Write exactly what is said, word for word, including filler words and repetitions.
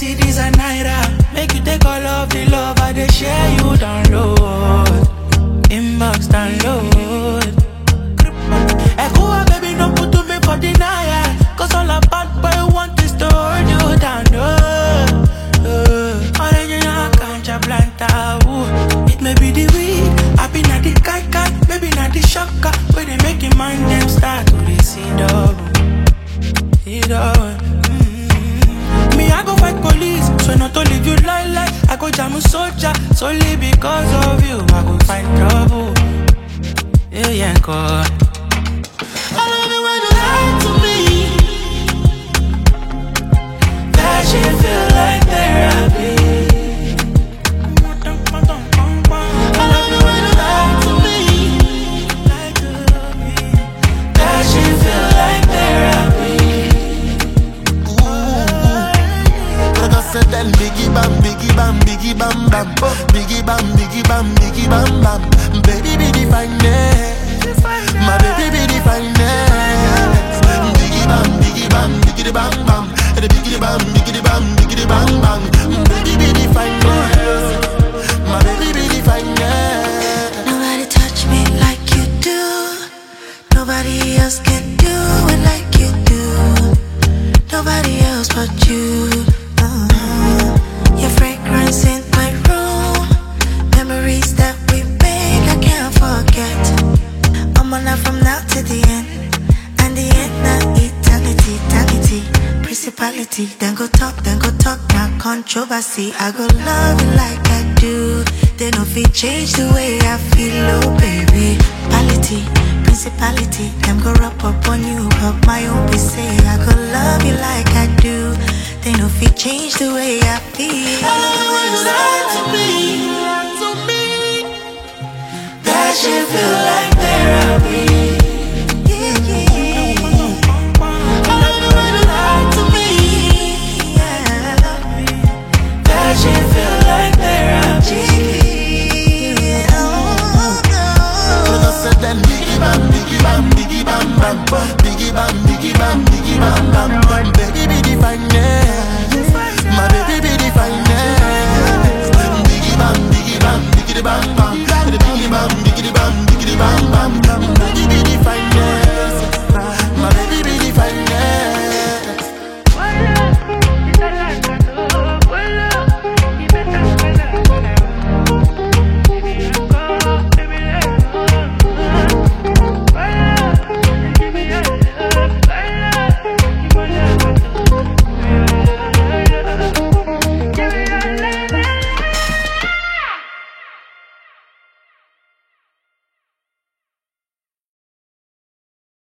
cities and naira. Make you take all of the love I dey share you download. Inbox download. Ekuwa baby no put to me for denial. Cause all about boy want is to hold you down. Oh, oh. Original cancha planta. Ooh. It may be the weed, I be not the kai kai, maybe not the shocker. Where they make your mind them start to they see double. See double. Mm-hmm. Me I go fight police, so not to leave you like like. I go jam a soldier, solely because of you. I go find trouble. Yeah, yeah, God. I love it when you lie to me. That shit feel like therapy. I love it when you lie to me. That shit feel like therapy. Ooh, like I said, then biggie bam, biggie bam, biggie bam bam, biggie bam, biggie bam, biggie bam bam. Baby, be the finest, my baby be the finest. Biggie bam, biggie bam, biggie bam bam, the biggie bam, biggie bam, biggie bam bam. Baby be the finest, my baby be the finest. Nobody touch me like you do. Nobody else can do it like you do. Nobody else but you. Uh-huh. Your fragrance in my room. Memories that we make I can't forget. I'm on that from now to the end. And the end now eternity, eternity. Principality, then go talk, then go talk. Now controversy, I go love you like I do. They no fit change the way I feel, oh baby. Quality, principality, them go rub up on you, but my own be say I go love you like I do. They no fit change the way I feel. I love it when you lie to me. To me. That shit feel like therapy. Yeah, yeah. I love it when you lie to me. Yeah. That shit feel like therapy. Yeah. Oh, no. Like I said, then biggie bam, biggie bam, biggie bam bam, biggie bam, biggie bam, biggie bam bam. Baby be the finest, my baby be the finest. Biggie bam, biggie bam, biggie bam bam, the biggie bam, biggie bam, biggie bam bam. Baby